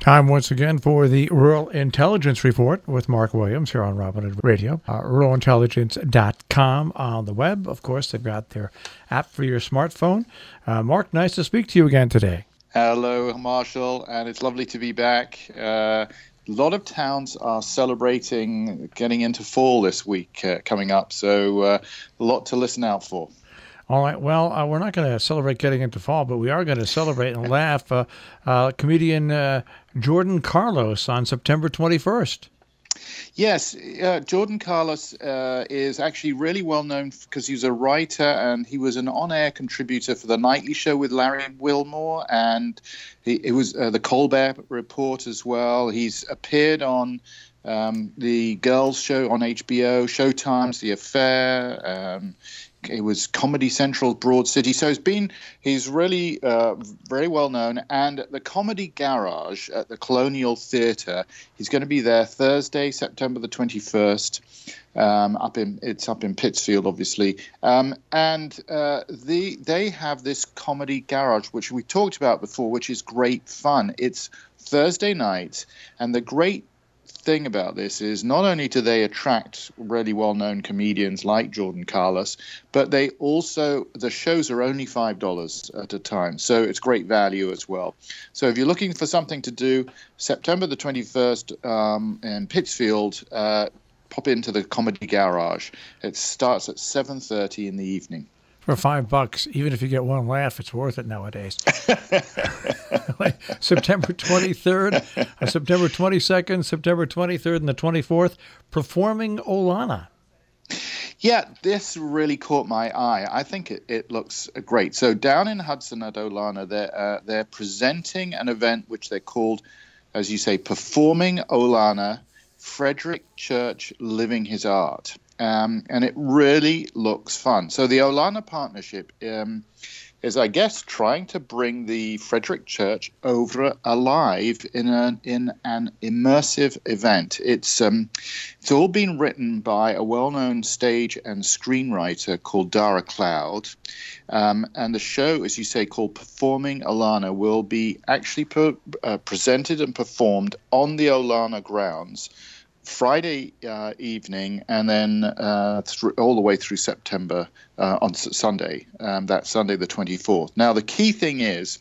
Time once again for the Rural Intelligence Report with Mark Williams here on Robin Hood Radio. Ruralintelligence.com on the web. Of course, they've got their app for your smartphone. Mark, nice to speak to you again today. Hello, Marshall, and it's lovely to be back. A lot of towns are celebrating getting into fall this week coming up, so a lot to listen out for. All right. Well, we're not going to celebrate getting into fall, but we are going to celebrate and laugh. Comedian Jordan Carlos on September 21st. Yes, Jordan Carlos is actually really well known because he's a writer and he was an on-air contributor for The Nightly Show with Larry Wilmore, and it was the Colbert Report as well. He's appeared on the Girls Show on HBO, Showtime's The Affair. It was Comedy Central, Broad City. So he's really very well known. And at the Comedy Garage at the Colonial Theatre, he's going to be there Thursday, September the 21st. It's up in Pittsfield, obviously. They have this Comedy Garage, which we talked about before, which is great fun. It's Thursday night, and the great thing about this is not only do they attract really well-known comedians like Jordan Carlos, but the shows are only $5 at a time, so it's great value as well. So if you're looking for something to do, September the 21st in Pittsfield, pop into the Comedy Garage. It starts at 7:30 in the evening. For $5, even if you get one laugh, it's worth it nowadays. September 23rd, September 22nd, September 23rd, and the 24th, performing Olana. Yeah, this really caught my eye. I think it looks great. So down in Hudson at Olana, they're presenting an event which they called, as you say, Performing Olana, Frederick Church Living His Art. And it really looks fun. So the Olana Partnership is, I guess, trying to bring the Frederick Church over alive in an immersive event. It's all been written by a well-known stage and screenwriter called Dara Cloud. And the show, as you say, called Performing Olana, will be actually presented and performed on the Olana grounds Friday evening, and then all the way through September on Sunday. That's Sunday the 24th. Now, the key thing is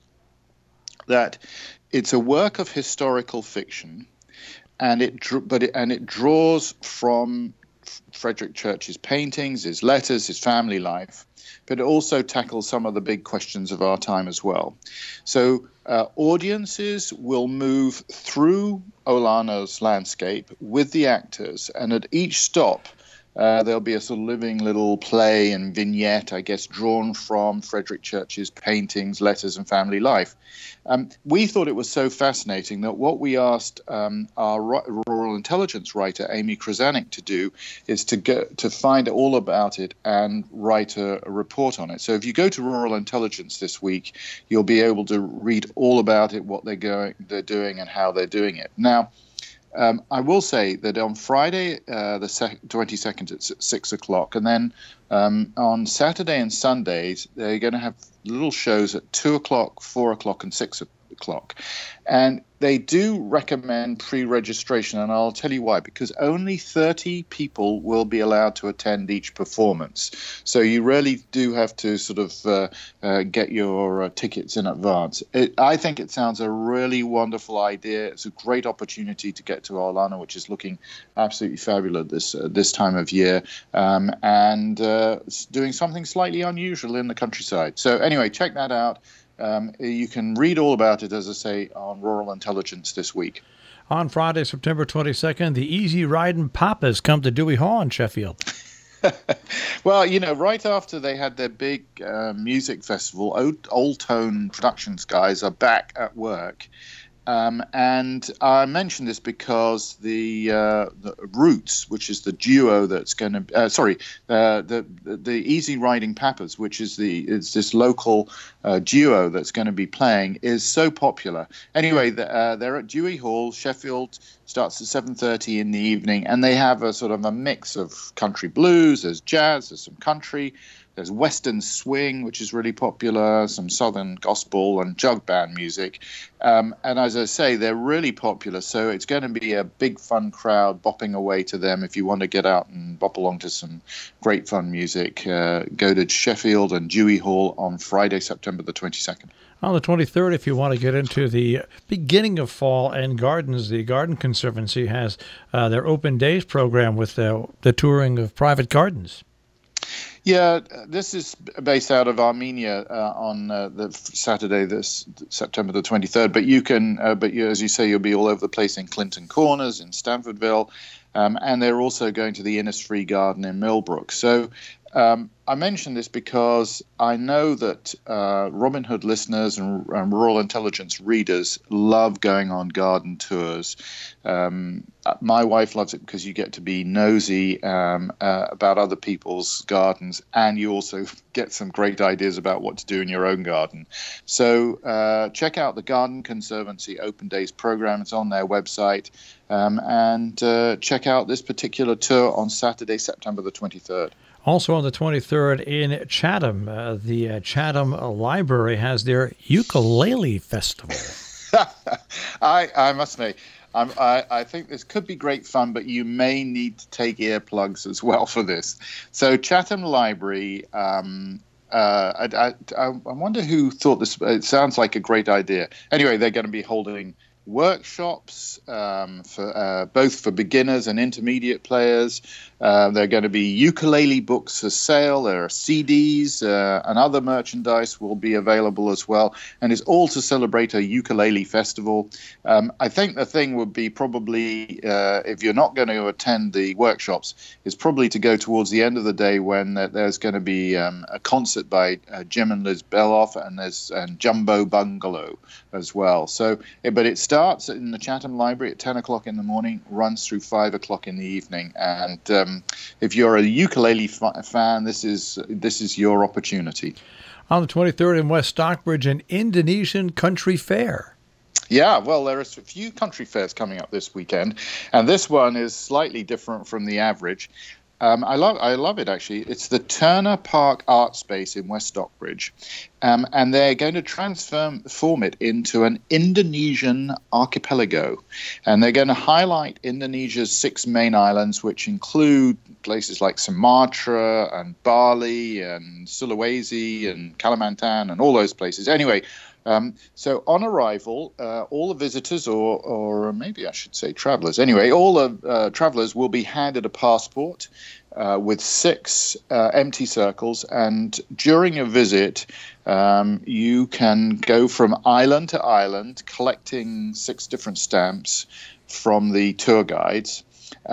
that it's a work of historical fiction, and it draws from Frederick Church's paintings, his letters, his family life, but it also tackles some of the big questions of our time as well. So audiences will move through Olana's landscape with the actors, and at each stop there'll be a sort of living little play and vignette, I guess, drawn from Frederick Church's paintings, letters, and family life. We thought it was so fascinating that what we asked our rural intelligence writer, Amy Krasanik, to do is to find all about it and write a report on it. So if you go to Rural Intelligence this week, you'll be able to read all about it, what they're doing, and how they're doing it. Now, I will say that on Friday, the 22nd at 6 o'clock, and then on Saturday and Sundays, they're going to have little shows at 2 o'clock, 4 o'clock, and 6 o'clock. And they do recommend pre-registration, and I'll tell you why. Because only 30 people will be allowed to attend each performance. So you really do have to sort of get your tickets in advance. I think it sounds a really wonderful idea. It's a great opportunity to get to Olana, which is looking absolutely fabulous this time of year, and doing something slightly unusual in the countryside. So anyway, check that out. You can read all about it, as I say, on Rural Intelligence this week. On Friday, September 22nd, the Easy Riding Papas come to Dewey Hall in Sheffield. Well, right after they had their big music festival, Old Tone Productions guys are back at work. And I mention this because the Roots, which is the duo that's going to, the Easy Riding Papas, which is this local duo that's going to be playing, is so popular. Anyway, they're at Dewey Hall, Sheffield. Starts at 7:30 in the evening, and they have a sort of a mix of country blues, there's jazz, there's some country, There's Western swing, which is really popular, some Southern gospel and jug band music. And as I say, they're really popular. So it's going to be a big, fun crowd bopping away to them. If you want to get out and bop along to some great, fun music, go to Sheffield and Dewey Hall on Friday, September the 22nd. On the 23rd, if you want to get into the beginning of fall and gardens, the Garden Conservancy has their Open Days program with the touring of private gardens. Yeah, this is based out of Armenia on the Saturday, this September the 23rd. But you can, as you say, you'll be all over the place in Clinton Corners, in Stanfordville, and they're also going to the Innisfree Garden in Millbrook. So I mention this because I know that Robin Hood listeners and Rural Intelligence readers love going on garden tours. My wife loves it because you get to be nosy about other people's gardens, and you also get some great ideas about what to do in your own garden. So check out the Garden Conservancy Open Days program. It's on their website. And check out this particular tour on Saturday, September the 23rd. Also on the 23rd in Chatham, the Chatham Library has their Ukulele Festival. I must say, I think this could be great fun, but you may need to take earplugs as well for this. So Chatham Library, I wonder who thought this. It sounds like a great idea. Anyway, they're going to be holding workshops for both for beginners and intermediate players. There are going to be ukulele books for sale. There are CDs and other merchandise will be available as well. And it's all to celebrate a ukulele festival. I think the thing would be probably, if you're not going to attend the workshops, is probably to go towards the end of the day when there's going to be a concert by Jim and Liz Beloff, and Jumbo Bungalow as well. So, but it starts in the Chatham Library at 10 o'clock in the morning, runs through 5 o'clock in the evening. And if you're a ukulele fan, this is your opportunity. On the 23rd in West Stockbridge, an Indonesian country fair. Yeah, well, there are a few country fairs coming up this weekend, and this one is slightly different from the average. I love it, actually. It's the Turner Park Art Space in West Stockbridge, and they're going to transform it into an Indonesian archipelago, and they're going to highlight Indonesia's 6 main islands, which include places like Sumatra and Bali and Sulawesi and Kalimantan and all those places. Anyway, so on arrival, all the visitors, or maybe I should say travelers, anyway, all the travelers will be handed a passport with 6 empty circles. And during a visit, you can go from island to island collecting 6 different stamps from the tour guides.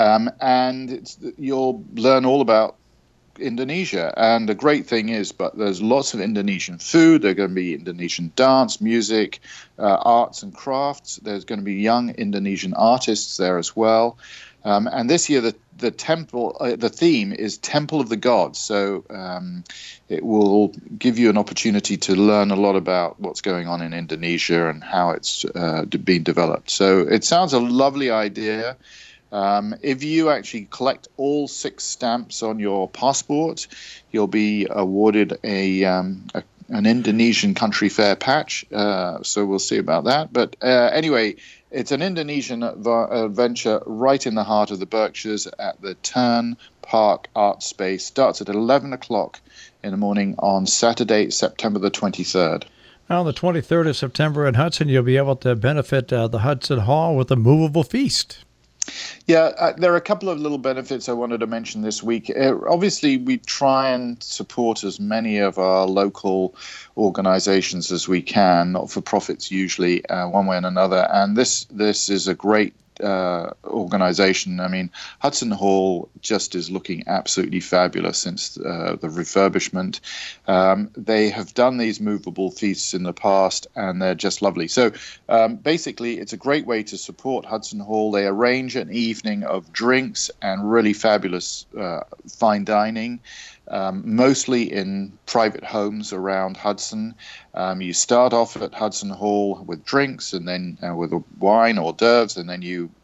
And you'll learn all about Indonesia. And the great thing is, but there's lots of Indonesian food. There's going to be Indonesian dance, music, arts and crafts. There's going to be young Indonesian artists there as well. And this year, the theme is Temple of the Gods. So it will give you an opportunity to learn a lot about what's going on in Indonesia and how it's been developed. So it sounds a lovely idea. If you actually collect all 6 stamps on your passport, you'll be awarded an Indonesian country fair patch. So we'll see about that. But anyway, it's an Indonesian adventure right in the heart of the Berkshires at the Turner Park Art Space. Starts at 11 o'clock in the morning on Saturday, September the 23rd. On the 23rd of September in Hudson, you'll be able to benefit the Hudson Hall with a movable feast. Yeah, there are a couple of little benefits I wanted to mention this week. Obviously, we try and support as many of our local organizations as we can, not-for-profits usually, one way and another. And this is a great organization. I mean, Hudson Hall just is looking absolutely fabulous since the refurbishment. They have done these movable feasts in the past, and they're just lovely. So basically, it's a great way to support Hudson Hall. They arrange an evening of drinks and really fabulous fine dining. Mostly in private homes around Hudson. You start off at Hudson Hall with drinks, and then with wine, hors d'oeuvres, and then you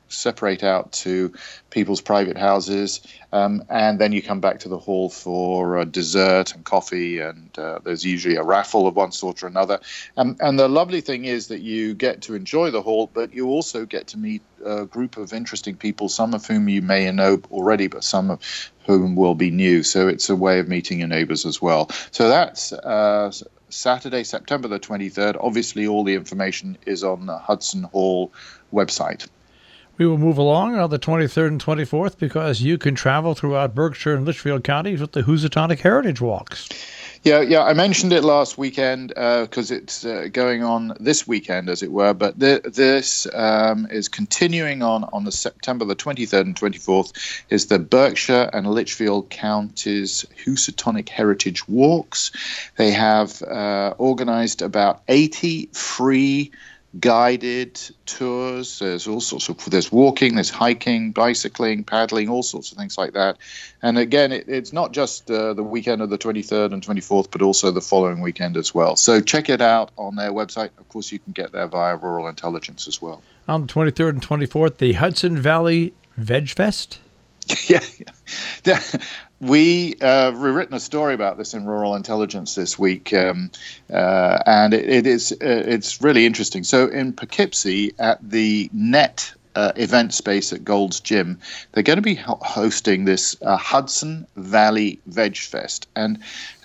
separate out to people's private houses, and then you come back to the hall for dessert and coffee, and there's usually a raffle of one sort or another. And the lovely thing is that you get to enjoy the hall, but you also get to meet a group of interesting people, some of whom you may know already, but some of whom will be new. So it's a way of meeting your neighbors as well. So that's Saturday, September the 23rd. Obviously, all the information is on the Hudson Hall website. We will move along on the 23rd and 24th because you can travel throughout Berkshire and Litchfield counties with the Housatonic Heritage Walks. Yeah, I mentioned it last weekend because it's going on this weekend, as it were. But this is continuing on the September the 23rd and 24th. Is the Berkshire and Litchfield counties Housatonic Heritage Walks. They have organized about 80 free guided tours. There's all sorts of, there's walking, there's hiking, bicycling, paddling, all sorts of things like that. And again, it's not just the weekend of the 23rd and 24th, but also the following weekend as well. So check it out on their website. Of course, you can get there via Rural Intelligence as well. On the 23rd and 24th, the Hudson Valley Veg Fest. Yeah. We've written a story about this in Rural Intelligence this week, and it's really interesting. So in Poughkeepsie at the NET event space at Gold's Gym, they're going to be hosting this Hudson Valley Veg Fest, and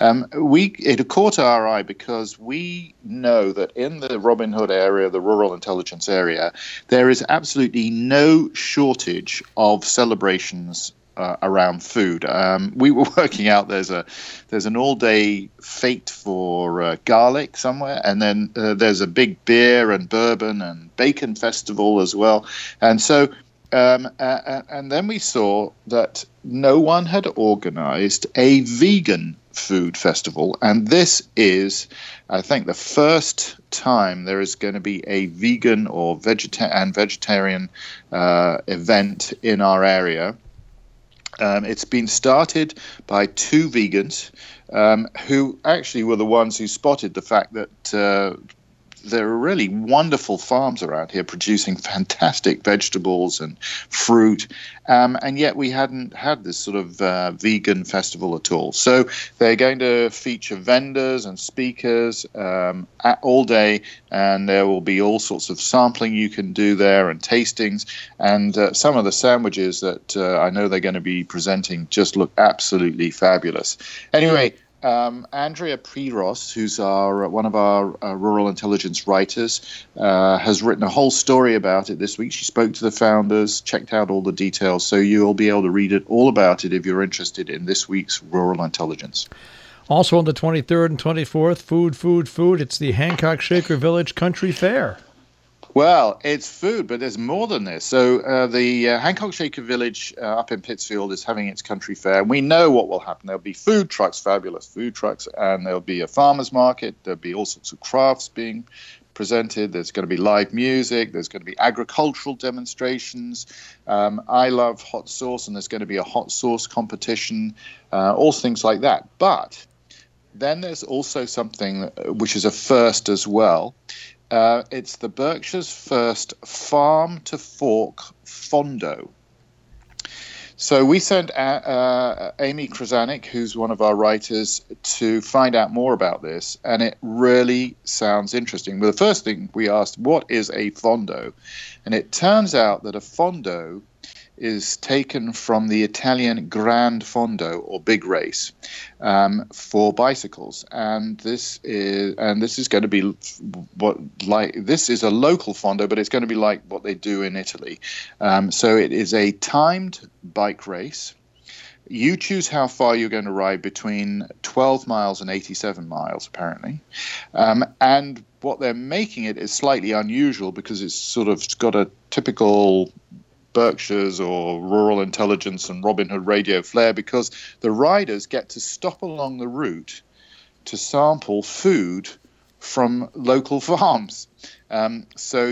it caught our eye because we know that in the Robin Hood area, the Rural Intelligence area, there is absolutely no shortage of celebrations around food. We were working out there's an all-day fete for garlic somewhere, and then there's a big beer and bourbon and bacon festival as well. And so and then we saw that no one had organized a vegan food festival, and this is, I think, the first time there is going to be a vegan or vegetarian event in our area. It's been started by two vegans who actually were the ones who spotted the fact that there are really wonderful farms around here producing fantastic vegetables and fruit, and yet we hadn't had this sort of vegan festival at all. So they're going to feature vendors and speakers all day, and there will be all sorts of sampling you can do there and tastings, and some of the sandwiches that I know they're going to be presenting just look absolutely fabulous. Anyway, Andrea Priros, who's one of our Rural Intelligence writers, has written a whole story about it this week. She spoke to the founders, checked out all the details, so you'll be able to read it all about it if you're interested in this week's Rural Intelligence. Also on the 23rd and 24th, food. It's the Hancock Shaker Village Country Fair. Well, it's food, but there's more than this. So the Hancock Shaker Village up in Pittsfield is having its country fair. And we know what will happen. There'll be food trucks, fabulous food trucks, and there'll be a farmer's market. There'll be all sorts of crafts being presented. There's going to be live music. There's going to be agricultural demonstrations. I love hot sauce, and there's going to be a hot sauce competition, all things like that. But then there's also something which is a first as well. It's the Berkshire's first farm-to-fork fondo. So we sent Amy Krasanik, who's one of our writers, to find out more about this, and it really sounds interesting. Well, the first thing we asked, what is a fondo? And it turns out that a fondo is taken from the Italian Grand Fondo, or big race, for bicycles, and this is going to be this is a local fondo, but it's going to be like what they do in Italy. So it is a timed bike race. You choose how far you're going to ride, between 12 miles and 87 miles, apparently, and what they're making it is slightly unusual because it's sort of got a typical Berkshire's or Rural Intelligence and Robin Hood Radio flair, because the riders get to stop along the route to sample food from local farms. So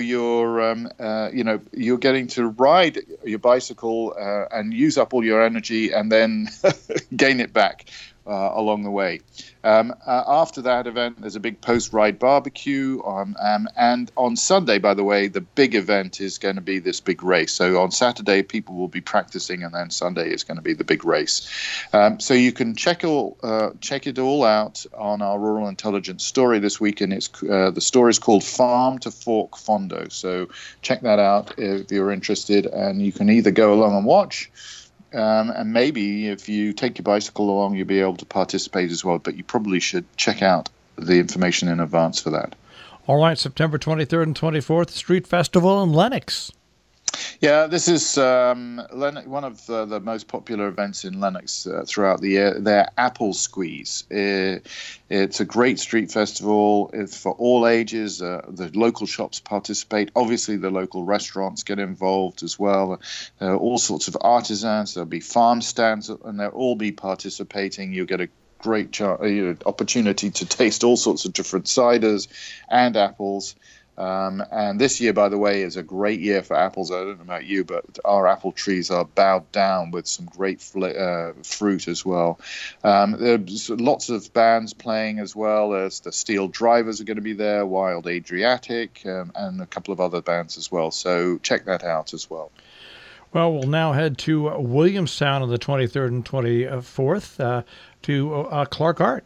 you're getting to ride your bicycle and use up all your energy and then gain it back along the way. After that event, there's a big post-ride barbecue. And on Sunday, by the way, the big event is going to be this big race. So on Saturday, people will be practicing, and then Sunday is going to be the big race. So you can check it all out on our Rural Intelligence story this week, and the story is called Farm to Fork Fondo. So check that out if you're interested, and you can either go along and watch, and maybe if you take your bicycle along, you'll be able to participate as well. But you probably should check out the information in advance for that. All right, September 23rd and 24th, Street Festival in Lenox. Yeah, this is one of the most popular events in Lenox throughout the year. Their Apple Squeeze. It's a great street festival. It's for all ages. The local shops participate. Obviously, the local restaurants get involved as well. All sorts of artisans. There'll be farm stands, and they'll all be participating. You'll get a great opportunity to taste all sorts of different ciders and apples. And this year, by the way, is a great year for apples. I don't know about you, but our apple trees are bowed down with some great fruit as well. There's lots of bands playing as well. As the Steel Drivers are going to be there, Wild Adriatic, and a couple of other bands as well. So check that out as well. Well, we'll now head to Williamstown on the 23rd and 24th to Clark Art.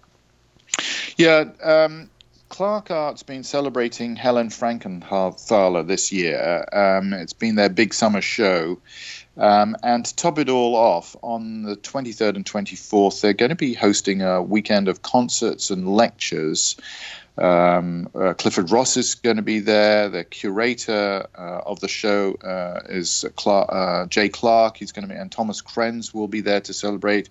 Yeah, Clark Art's been celebrating Helen Frankenthaler this year. It's been their big summer show. And to top it all off, on the 23rd and 24th, they're going to be hosting a weekend of concerts and lectures. Clifford Ross is going to be there. The curator of the show is Jay Clark. He's going to be, and Thomas Krenz will be there to celebrate.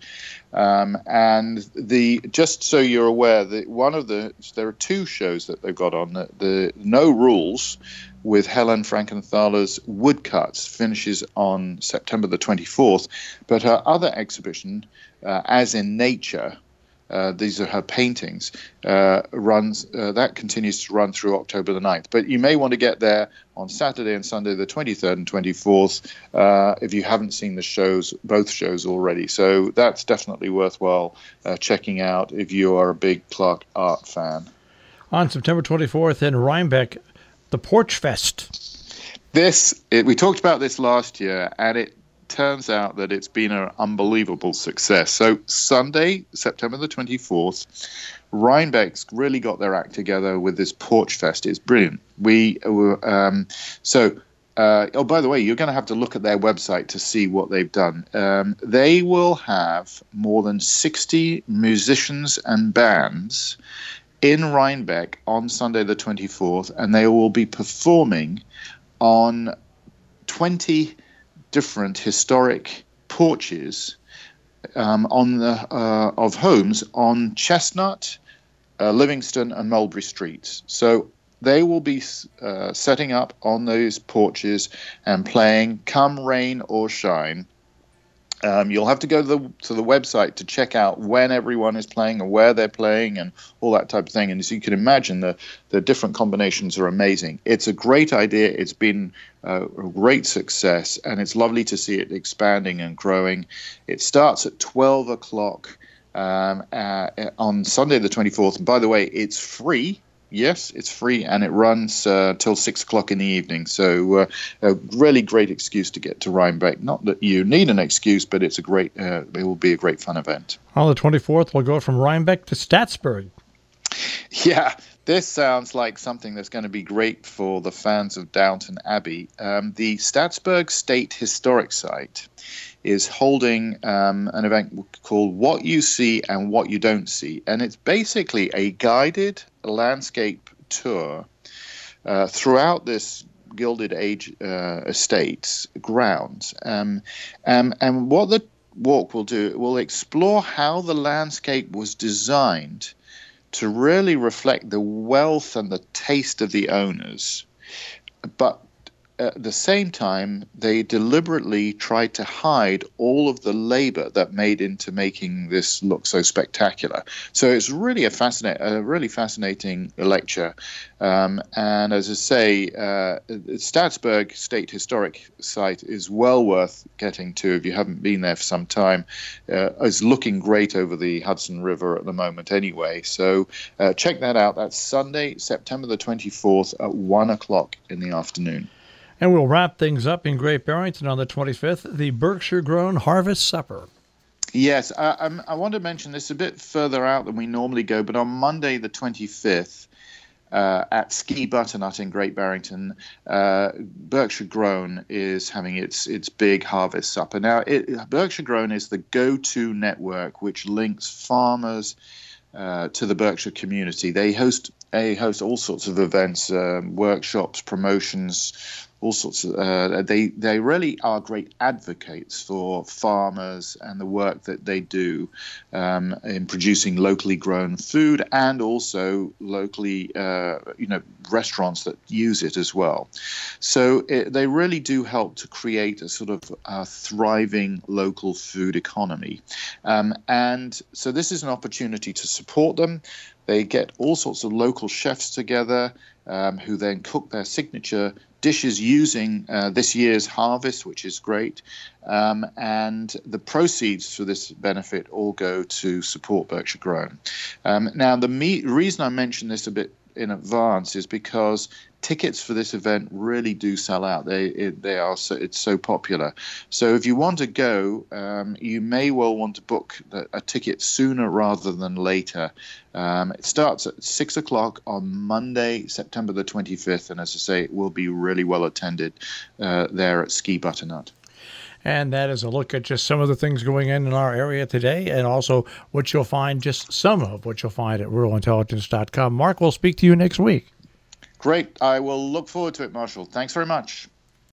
And just so you're aware, there are two shows that they've got on. The No Rules with Helen Frankenthaler's Woodcuts finishes on September the 24th, but her other exhibition, As in Nature. These are her paintings, that continues to run through October the 9th. But you may want to get there on Saturday and Sunday, the 23rd and 24th, if you haven't seen both shows already. So that's definitely worthwhile checking out if you are a big Clark Art fan. On September 24th in Rhinebeck, the Porch Fest. We talked about this last year, and it turns out that it's been an unbelievable success. So Sunday, September the 24th, Rhinebeck's really got their act together with this Porch Fest. It's brilliant. By the way, you're going to have to look at their website to see what they've done. They will have more than 60 musicians and bands in Rhinebeck on Sunday the 24th, and they will be performing on 20 different historic porches of homes on Chestnut, Livingston, and Mulberry Streets. So they will be setting up on those porches and playing come rain or shine. You'll have to go to the website to check out when everyone is playing and where they're playing and all that type of thing. And as you can imagine, the different combinations are amazing. It's a great idea. It's been a great success, and it's lovely to see it expanding and growing. It starts at 12 o'clock on Sunday the 24th. And by the way, it's free. Yes, it's free, and it runs till 6 o'clock in the evening. So a really great excuse to get to Rhinebeck. Not that you need an excuse, but it's it will be a great fun event. On the 24th, we'll go from Rhinebeck to Statsburg. Yeah, this sounds like something that's going to be great for the fans of Downton Abbey. The Statsburg State Historic Site is holding an event called What You See and What You Don't See. And it's basically a guided landscape tour throughout this Gilded Age estate's grounds. And what the walk will do, it will explore how the landscape was designed to really reflect the wealth and the taste of the owners, but at the same time, they deliberately tried to hide all of the labor that made into making this look so spectacular. So it's really a really fascinating lecture. And as I say, Stadsburg State Historic Site is well worth getting to if you haven't been there for some time. It's looking great over the Hudson River at the moment anyway. So check that out. That's Sunday, September the 24th at 1 o'clock in the afternoon. And we'll wrap things up in Great Barrington on the 25th, the Berkshire Grown Harvest Supper. Yes, I want to mention this a bit further out than we normally go, but on Monday the 25th, at Ski Butternut in Great Barrington, Berkshire Grown is having its big harvest supper. Now, Berkshire Grown is the go-to network which links farmers to the Berkshire community. They host all sorts of events, workshops, promotions, all sorts of. They really are great advocates for farmers and the work that they do in producing locally grown food, and also locally, restaurants that use it as well. So they really do help to create a sort of thriving local food economy, and so this is an opportunity to support them. They get all sorts of local chefs together who then cook their signature dishes using this year's harvest, which is great. And the proceeds for this benefit all go to support Berkshire Grown. Now, the reason I mention this a bit in advance is because tickets for this event really do sell out. It's so popular. So if you want to go, you may well want to book a ticket sooner rather than later. It starts at 6 o'clock on Monday, September the 25th, and as I say, it will be really well attended there at Ski Butternut. And that is a look at just some of the things going in our area today, and also what you'll find, just some of what you'll find at ruralintelligence.com. Mark, we'll speak to you next week. Great. I will look forward to it, Marshall. Thanks very much.